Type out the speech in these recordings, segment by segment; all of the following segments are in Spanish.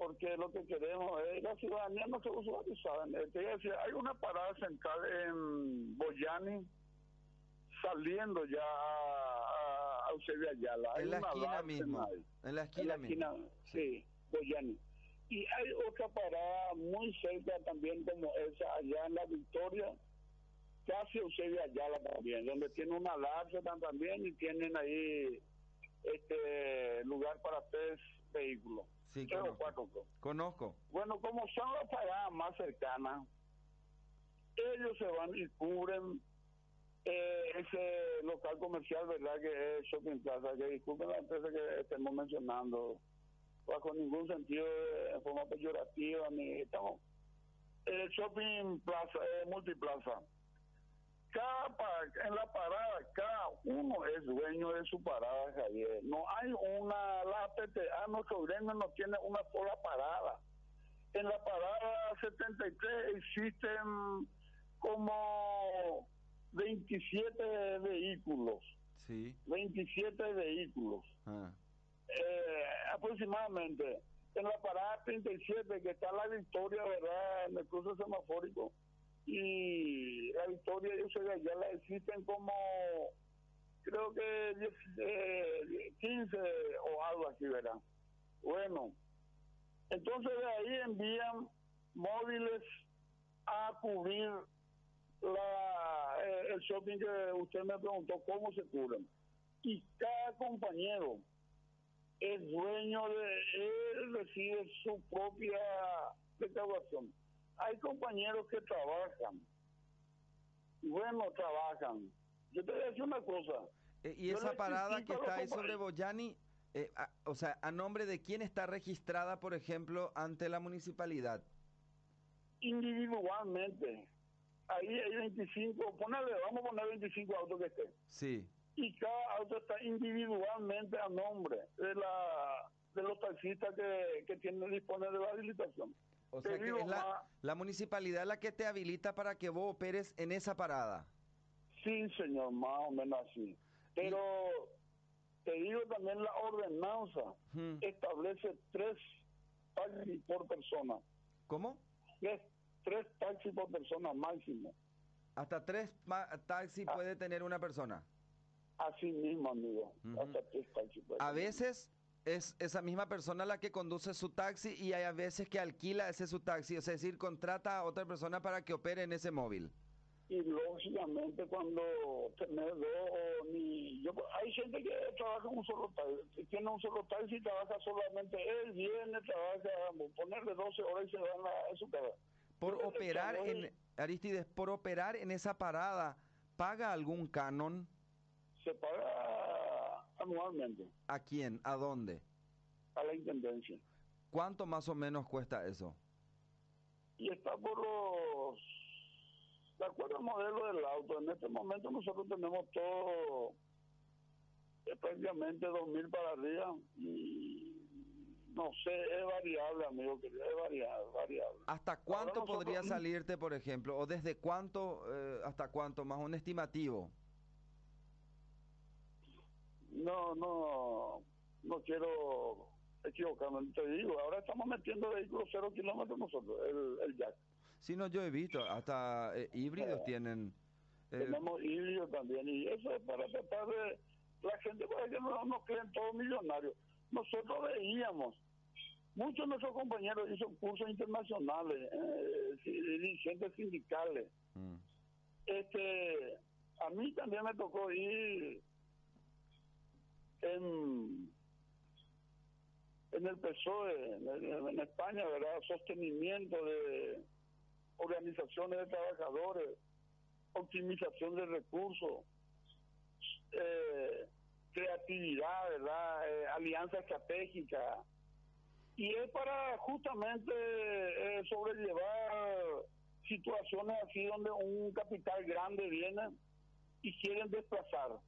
porque lo que queremos es la ciudadanía no se usuariza. Te voy a decir, hay una parada central en Boyani saliendo ya a Eusebio Ayala. Hay En la una esquina dársena mismo. ahí. En la En la esquina esquina, mismo. sí, Boyani. Y hay otra parada muy cerca también como esa, allá en La Victoria, casi Eusebio Ayala también, donde tiene una dársena también y tienen ahí lugar para 3 vehículos. Sí, 3 o conozco. 4. Conozco. Bueno, como son las paradas más cercanas, ellos se van y cubren ese local comercial, ¿verdad? Que es Shopping Plaza, que disculpen la empresa que estemos mencionando, bajo ningún sentido de forma peyorativa, ni estamos. El Shopping Plaza, Multiplaza. En la parada, cada uno es dueño de su parada, Javier. No hay la PTA, nuestro gremio no tiene una sola parada. En la parada 73 existen como 27 vehículos. Sí. 27 vehículos. Ah. Aproximadamente. En la parada 37, que está La Victoria, ¿verdad? En el cruce semafórico. Y La Victoria y Eusebio ya la existen como, creo que 15 o algo así, ¿verdad? Bueno, entonces de ahí envían móviles a cubrir el shopping que usted me preguntó cómo se cubren. Y cada compañero es dueño él recibe su propia recaudación. Hay compañeros que trabajan, trabajan. Yo te voy a decir una cosa. Y esa parada que está ahí sobre Boyani, o sea, ¿a nombre de quién está registrada, por ejemplo, ante la municipalidad? Individualmente. Ahí hay 25, vamos a poner 25 autos que estén. Sí. Y cada auto está individualmente a nombre de los taxistas que disponen de la habilitación. O sea que es la municipalidad la que te habilita para que vos operes en esa parada. Sí, señor, más o menos así. Pero te digo también, la ordenanza establece 3 taxis por persona. ¿Cómo? 3 taxis por persona máximo. Hasta 3 taxis puede tener una persona. Así mismo, amigo. Hasta 3 taxis. A veces es esa misma persona la que conduce su taxi y hay a veces que alquila ese su taxi, es decir, contrata a otra persona para que opere en ese móvil. Y lógicamente cuando tenés hay gente que trabaja en un solo taxi, tiene un solo taxi y trabaja solamente él, viene, trabaja, ponerle 12 horas y se van a su casa. Por operar Aristides, por operar en esa parada, ¿paga algún canon? Se paga anualmente. ¿A quién? ¿A dónde? A la intendencia. ¿Cuánto más o menos cuesta eso? Y está de acuerdo al modelo del auto. En este momento nosotros tenemos todo prácticamente 2.000 para arriba y no sé, es variable, amigo, que es variable. ¿Hasta cuánto podría salirte, por ejemplo? ¿O desde cuánto hasta cuánto? Más un estimativo. No quiero equivocarme, te digo, ahora estamos metiendo vehículos 0 kilómetros nosotros, el Jack. Sí, no, yo he visto, hasta híbridos tienen. Tenemos híbridos también, y eso es para tratar de la gente, para que no nos creen todos millonarios. Nosotros veíamos, muchos de nuestros compañeros hizo cursos internacionales, dirigentes sindicales. A mí también me tocó ir en el PSOE, en España, ¿verdad? Sostenimiento de organizaciones de trabajadores, optimización de recursos, creatividad, ¿verdad? Alianza estratégica. Y es para justamente sobrellevar situaciones así donde un capital grande viene y quieren desplazar,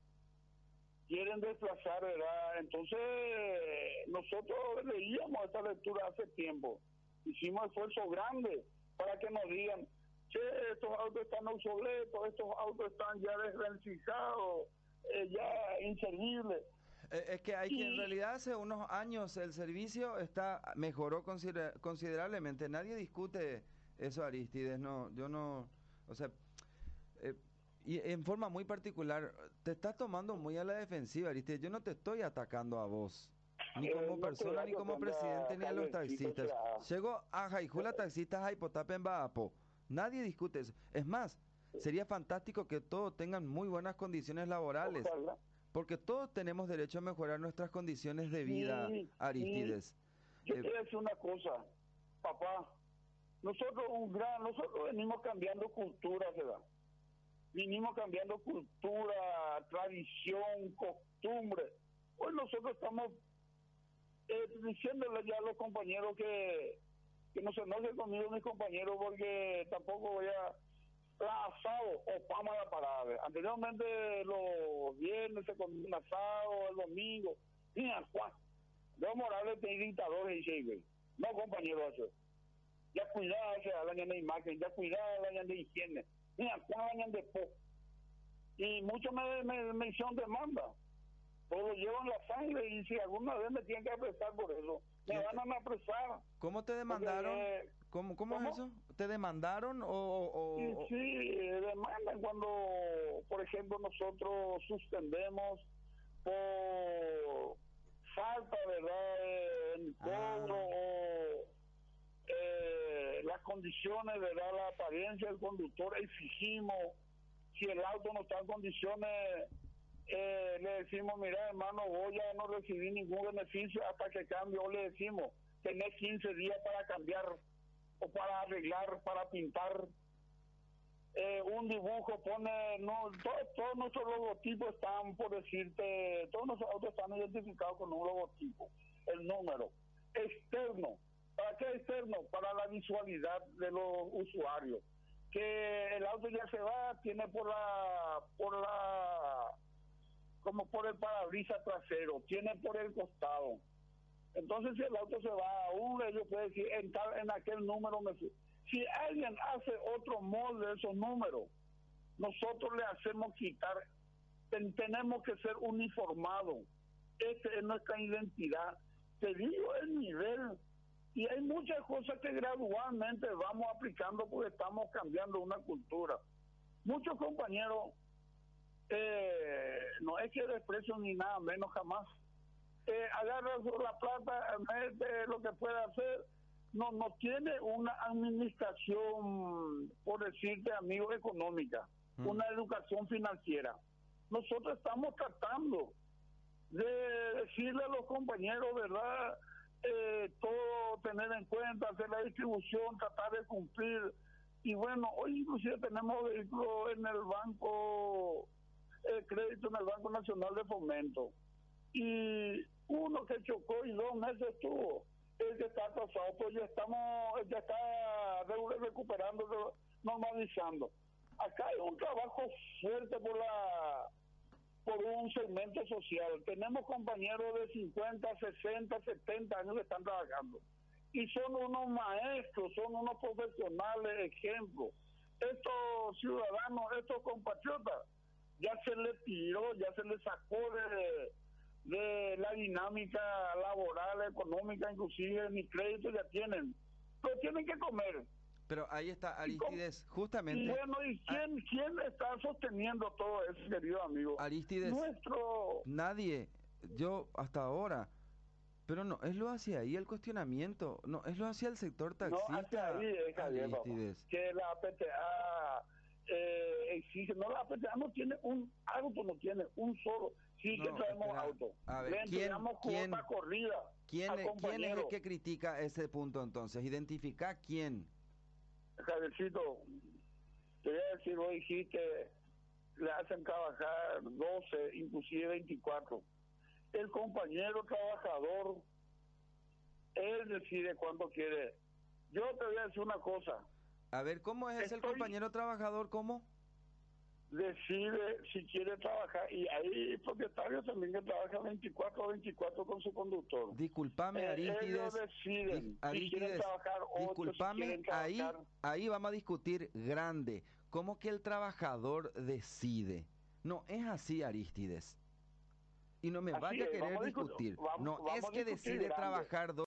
¿verdad? Entonces, nosotros leíamos esta lectura hace tiempo, hicimos esfuerzos grandes para que nos digan, che, estos autos están obsoletos, estos autos están ya desvencijados, ya inservibles. Es que hay que, en Y realidad hace unos años el servicio mejoró considerablemente. Nadie discute eso, Aristides. No, yo no, o sea, eh, y en forma muy particular, te estás tomando muy a la defensiva, Aristides. Yo no te estoy atacando a vos, ni como no te persona, da ni como cuenta, presidente, ni a los Javiercito, o taxistas. sea, Llego a Jaijula taxistas a Hipotapen Baapo. Nadie discute eso. Es más, sería fantástico que todos tengan muy buenas condiciones laborales. ojalá. Porque todos tenemos derecho a mejorar nuestras condiciones de vida, Sí, sí. Aristides. Yo te Eh, voy a decir una cosa, papá. Nosotros venimos cambiando cultura, ¿verdad? Vinimos cambiando cultura, tradición, costumbre. Hoy nosotros estamos diciéndole ya a los compañeros que no se enojen conmigo mis compañeros porque tampoco voy a asado o pama la parada. Anteriormente los viernes se comía un asado, el domingo. Mira, Juan, Leo Morales tiene dictadores y dice, no compañero, eso. Ya cuidado, la año de imagen, ya cuidado, la año de higiene. Mira, Juan, año de po. Y muchos me hicieron demanda. Pero lo llevan la sangre y si alguna vez me tienen que apresar por eso, me ¿quién van a apresar. ¿Cómo te Porque, demandaron? ¿Cómo es eso? ¿Te demandaron y sí, demandan cuando, por ejemplo, nosotros suspendemos por falta, ¿verdad?, en cobro Ah, o las condiciones, ¿verdad?, la apariencia del conductor, exigimos, si el auto no está en condiciones, le decimos, mira hermano, vos ya no recibí ningún beneficio hasta que cambie, o le decimos, tenés 15 días para cambiar o para arreglar, para pintar. Un dibujo pone, no, todos nuestros logotipos están, por decirte, todos nuestros autos están identificados con un logotipo, el número externo. ¿Para qué externo? Para la visualidad de los usuarios, que el auto ya se va, tiene como por el parabrisas trasero, tiene por el costado. Entonces, si el auto se va a uno, ellos pueden decir, en aquel número me fui. Si alguien hace otro molde de esos números, nosotros le hacemos quitar. Tenemos que ser uniformados. Esta es nuestra identidad. Te digo el nivel. Y hay muchas cosas que gradualmente vamos aplicando porque estamos cambiando una cultura. Muchos compañeros, no es que desprecio ni nada menos jamás, agarra la plata, mete lo que puede hacer, no tiene una administración, por decirte, amigo, económica, una educación financiera. Nosotros estamos tratando de decirle a los compañeros, ¿verdad?, todo tener en cuenta, hacer la distribución, tratar de cumplir. Y bueno, hoy inclusive tenemos vehículos en el banco, crédito en el Banco Nacional de Fomento. Y uno que chocó y 2 meses estuvo, el que está atrasado, pues ya está recuperando, normalizando. Acá hay un trabajo fuerte por un segmento social. Tenemos compañeros de 50, 60, 70 años que están trabajando. Y son unos maestros, son unos profesionales, ejemplos. Estos ciudadanos, estos compatriotas, ya se les tiró, ya se les sacó de la dinámica laboral, económica, inclusive ni crédito ya tienen. Pero tienen que comer. pero ahí está, Aristides, Y justamente. bueno, ¿y quién está sosteniendo todo eso, querido amigo? Aristides, Nuestro... nadie, yo hasta ahora, pero no, es lo hacia ahí el cuestionamiento, no, es lo hacia el sector No, hacia taxista, ahí, Javier, papá. Aristides. Que la PTA exige, no, la PTA no tiene un auto, no tiene un solo. Sí que No, traemos espera, auto. a Le ver, entregamos cuota corrida al ¿quién es el compañero. que critica ese punto entonces? Identifica quién. Javiercito, te voy a decir, vos dijiste, le hacen trabajar 12, inclusive 24. El compañero trabajador, él decide cuánto quiere. Yo te voy a decir una cosa, A ver, ¿cómo es el estoy, compañero trabajador? ¿Cómo? decide si quiere trabajar, y hay propietarios también que trabajan 24 con su conductor. Disculpame, Ellos Aristides, deciden si quieren Aristides, trabajar 8, si disculpame, quieren trabajar. ahí vamos a discutir grande. ¿Cómo que el trabajador decide? No, es así, Aristides. Y no me Así vaya a es, querer vamos a discutir. vamos No a es que discutir decide grande. trabajar